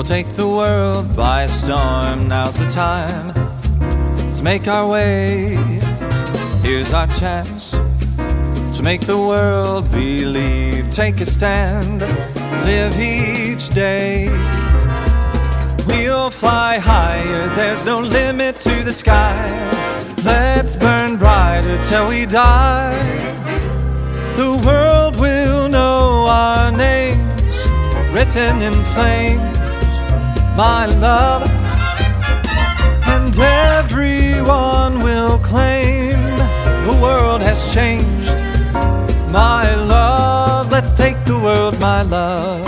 take the world by storm. Now's the time to make our way. Here's our chance to make the world believe. Take a stand, live each day. We'll fly higher, there's no limit to the sky. Let's burn brighter till we die. The world will know our names, written in flames, my love. And everyone will claim the world has changed, my love. Let's take the world, my love.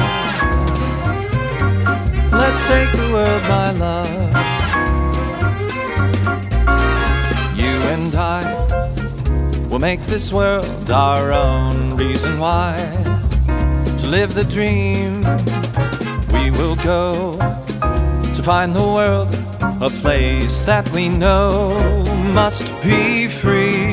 Let's take the world, my love. You and I will make this world our own. Reason why to live the dream. We will go to find the world a place that we know must be free.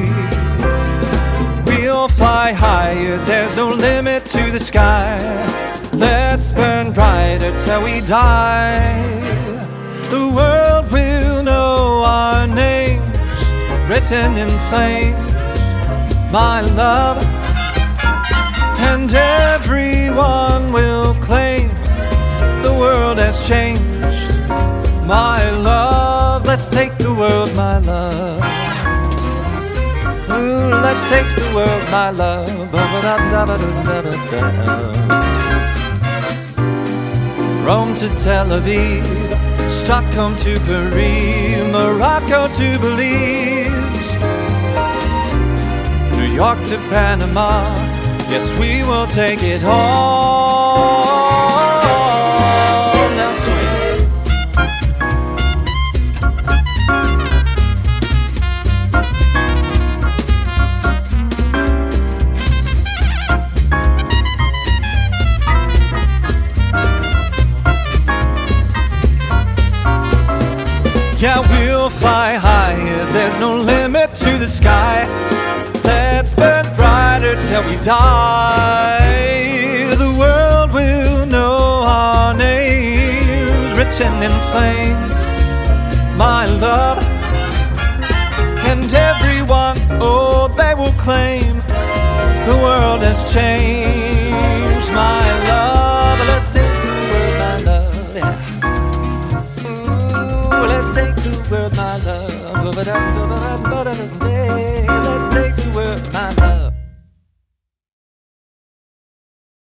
We'll fly higher, there's no limit to the sky. Let's burn brighter till we die. The world will know our names, written in flames, my love. And everyone will claim the world has changed, my love. Let's take the world, my love. Ooh, let's take the world, my love. Rome to Tel Aviv, Stockholm to Paris, Morocco to Belize, New York to Panama. Yes, we will take it all. Now swing. Yeah, we'll fly higher, there's no limit to the sky. Let's burn brighter till we die. The world will know our names, written in flames, my love. And everyone, oh, they will claim the world has changed, my love. Let's take the world, my love, yeah. Let's take the world, my love.